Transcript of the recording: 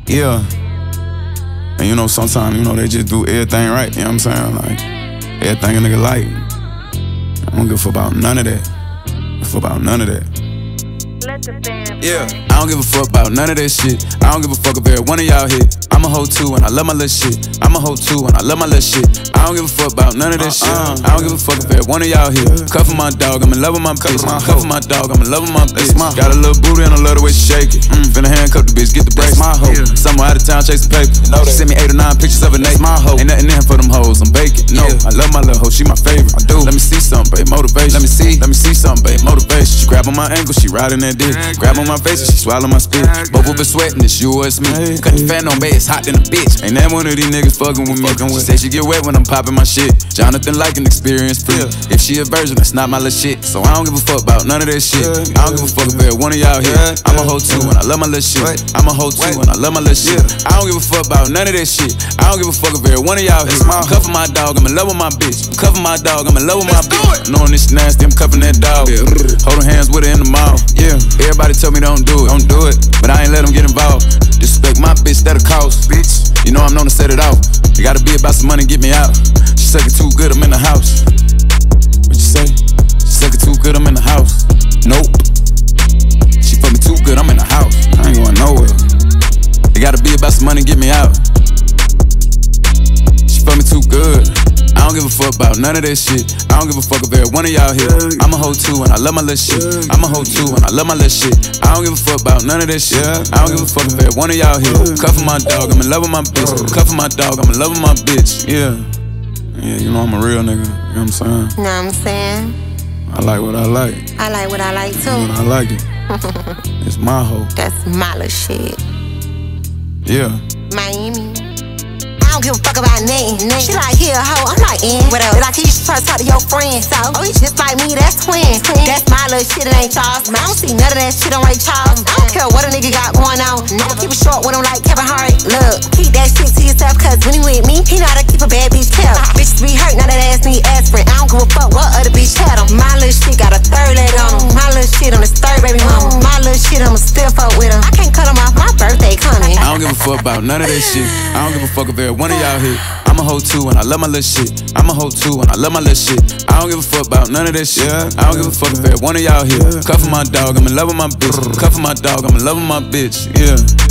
Yeah. And you know, sometimes, you know, they just do everything right, you know what I'm saying? Like, everything a nigga like. I don't give a fuck about none of that. I don't give a fuck about none of that. Yeah, I don't give a fuck about none of that shit. I don't give a fuck if every one of y'all hit. I'm a hoe too and I love my little shit. I'm a hoe too and I love my little shit. I don't give a fuck about none of that shit. I don't give a fuck if every one of y'all hit. Cuffin' my dog, I'm in love with my bitch. Cuffin' my dog, I'm in love with my bitch. Got a little booty and I love the way she shake it. Finna handcuff the bitch, get the brakes. My hoe. Somewhere out of town chasing paper. She sent me 8 or 9 pictures of her naked. My hoe. Ain't nothing in for them hoes, I'm baking. No, I love my little hoe, she my favorite. I do. Let me see something, babe, motivation. Let me see something, babe, motivation. She grab on my ankle, she riding that dick. Grab on my face and she swallow my spit. Both of us sweating, it's you or it's me. Cut the fan on, babe, it's hot than a bitch. Ain't that one of these niggas fucking with me. She say she get wet when I'm popping my shit. Jonathan like an experience free. If she a virgin, that's not my little shit. So I don't give a fuck about none of that shit. I don't give a fuck if every one of y'all here. I'm a hoe too and I love my little shit. I'm a hoe too and I love my little shit. I don't give a fuck about none of that shit. I don't give a fuck if every one of y'all here. I'm cuffing my dog, I'm in love with my bitch. I'm cuffing my dog, I'm in love with my bitch. Knowing this nasty, I'm cuffing that dog. Holding hands with her in the mall. Yeah, everybody told me don't do it, but I ain't let them get involved. Disrespect my bitch, that'll cost, bitch. You know I'm known to set it off. You gotta be about some money, get me out. She suck it too good, I'm in the house. What you say? She suck it too good, I'm in the house. Nope. She fuck me too good, I'm in the house. I ain't going nowhere. You gotta be about some money, get me out. She fuck me too good. I don't give a fuck about none of that shit. I don't give a fuck if every one of y'all here. I'm a hoe too and I love my little shit. I'm a hoe too and I love my little shit. I don't give a fuck about none of that shit. I don't give a fuck if every one of y'all here. Cuffin' my dog, I'm in love with my bitch. Cuffin' my dog, I'm in love with my bitch. Yeah. Yeah, you know I'm a real nigga. You know what I'm saying? Know what I'm saying? I like what I like. I like what I like too. You know, I like it. It's my hoe. That's my little shit. Yeah. Miami. I don't give a fuck about nothing. She like, here, hoe, I'm like, what else? Like, you should try to talk to your friend. So, oh, you just like me, that's twin. That's my little shit, it ain't Charles. I don't see none of that shit on Ray Charles. I don't care what a nigga got going on. Never keep it short with him like Kevin Hart. Look, keep that shit to yourself, cause when he with me, he know how to keep a bad bitch kept. Bitches be hurt, now that ass need aspirin. I don't give a fuck what other bitch had him. My little shit got a third leg on him. My little shit on his third baby mama. My little shit, I'ma still fuck with him. I can't cut him off, my birthday coming. I don't give a fuck about none of that shit. I don't give a fuck if every one of y'all hit. I'm a hoe too and I love my little shit. I'm a hoe too and I love my little shit. I don't give a fuck about none of that shit. I don't give a fuck if every one of y'all here. Cuffin' my dog, I'm in love with my bitch. Cuffin' my dog, I'm in love with my bitch. Yeah.